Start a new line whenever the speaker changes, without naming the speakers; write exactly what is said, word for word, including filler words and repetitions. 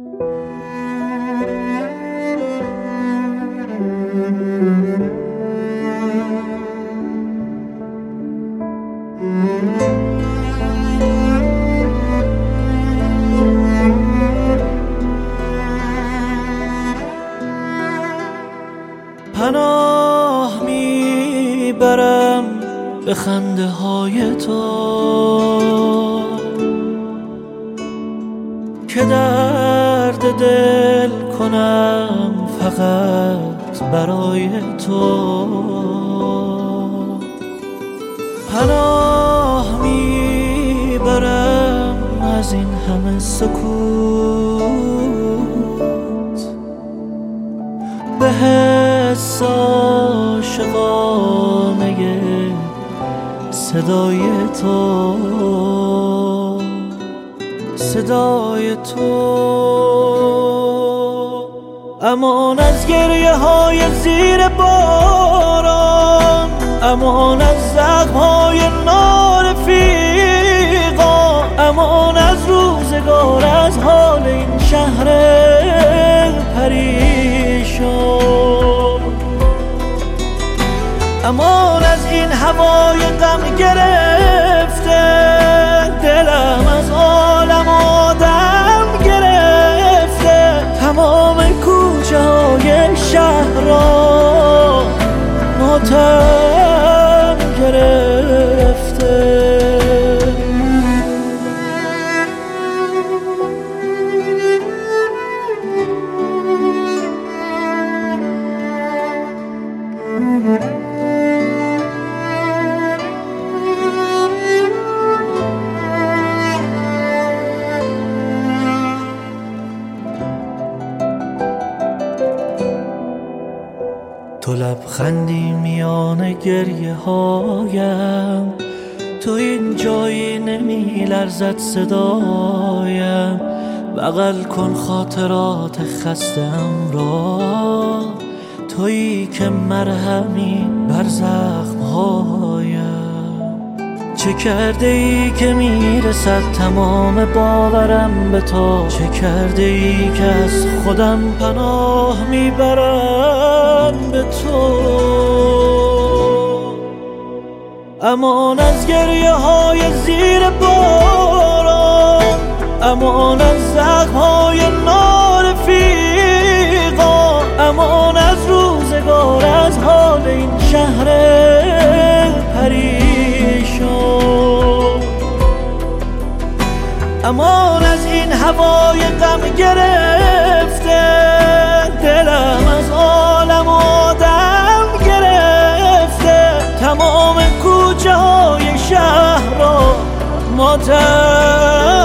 پناه میبرم به خنده های تو که درد دل کنم فقط برای تو. پناه میبرم از این همه سکوت به حس عاشقانه صدای تو، صدای تو. امان از گریه های زیر باران، امان از زخم های نارفیقا، امان از روزگار، از حال این شهر پریشان، امان از این هوای غم گرفته. دلم از عالم آدم گرفته، تمام کوچه های شهر را ماتم گرفته. تو لبخندی میان گریه هایم، تو این جایی نمی لرزد صدایم. بغل کن خاطرات خستم را، تویی که مرهمی بر زخم هایم. چه کرده ای که میرسد تمام باورم به تو، چه کرده ای که از خودم پناه میبرم به تو. امان از گریه های زیر باران، امان از زخم های نارفیقا، امان از روزگار، از حال این شهر پریشان، امان از این هوای غم گرفته. دلم از عالم آدم گرفته، تمام کوچه های شهر را ماتم